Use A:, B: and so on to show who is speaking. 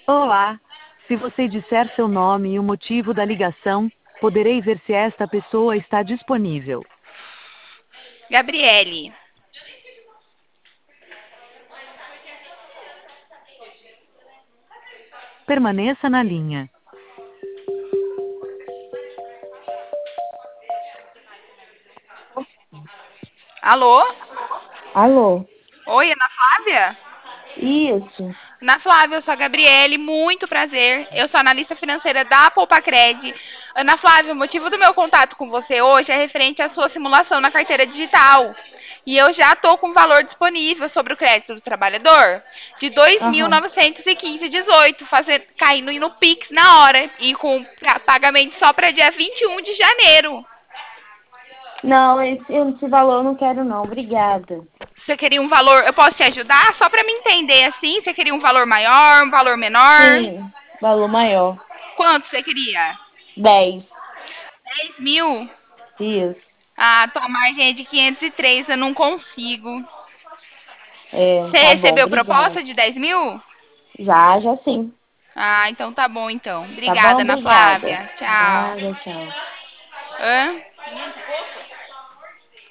A: Olá! Se você disser seu nome e o motivo da ligação, poderei ver se esta pessoa está disponível.
B: Gabriele.
A: Permaneça na linha.
B: Alô?
A: Alô?
B: Oi, Ana Flávia?
A: Isso.
B: Ana Flávia, eu sou a Gabriele, muito prazer. Eu sou analista financeira da Poupacred. Ana Flávia, o motivo do meu contato com você hoje é referente à sua simulação na carteira digital. E eu já estou com o valor disponível sobre o crédito do trabalhador de
A: Aham.
B: 2.915,18, caindo no Pix na hora e com pagamento só para dia 21 de janeiro.
A: Não, esse valor eu não quero não, obrigada.
B: Você queria um valor, eu posso te ajudar? Só para me entender assim, você queria um valor maior, um valor menor?
A: Sim, valor maior.
B: Quanto você queria?
A: 10.
B: 10.000?
A: Isso.
B: Ah, tua margem é de 503, eu não consigo.
A: É,
B: Você
A: tá bom,
B: recebeu
A: obrigada.
B: proposta de 10.000?
A: Já sim.
B: Ah, então tá bom então.
A: Tá bom,
B: Obrigada, Ana
A: obrigada.
B: Flávia. Tchau.
A: Nada, tchau.
B: Hã?